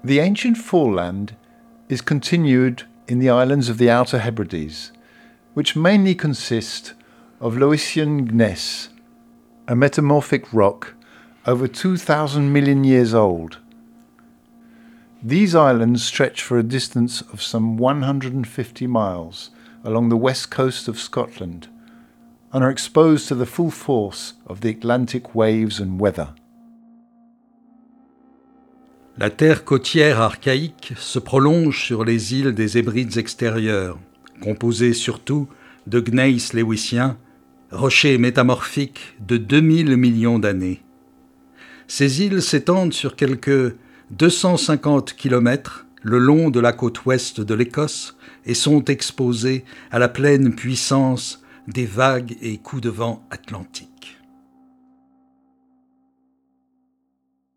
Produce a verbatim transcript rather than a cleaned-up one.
The ancient foreland is continued in the islands of the Outer Hebrides, which mainly consist of Loessian gneiss, a metamorphic rock over two thousand million years old. These islands stretch for a distance of some one hundred fifty miles along the west coast of Scotland and are exposed to the full force of the Atlantic waves and weather. La terre côtière archaïque se prolonge sur les îles des Hébrides extérieures, composées surtout de gneiss léwissien, rochers métamorphiques de deux mille millions d'années. Ces îles s'étendent sur quelques deux cent cinquante kilomètres le long de la côte ouest de l'Écosse et sont exposées à la pleine puissance des vagues et coups de vent atlantiques.